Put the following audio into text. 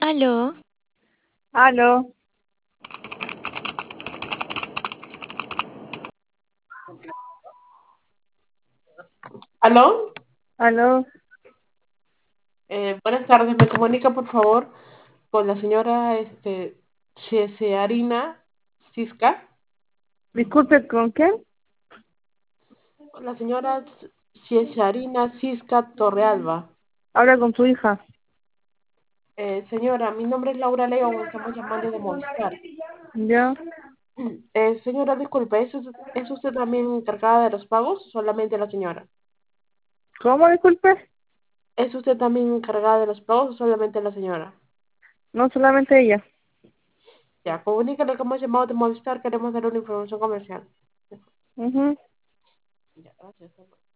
Aló, Aló, ¿Aló? aló, Buenas tardes, me comunica por favor con la señora Cesearina Cisca. disculpe, ¿con quién? Con la señora Cesearina Cisca Torrealba. Habla con su hija. Señora, mi nombre es Laura León, estamos llamando de Movistar. ¿Ya? Señora, disculpe, ¿es usted también encargada de los pagos o solamente la señora? ¿Cómo, disculpe? ¿Es usted también encargada de los pagos o solamente la señora? No solamente ella. Ya, comunícale que hemos llamado de Movistar, queremos dar una información comercial. Mhm. Ya, gracias.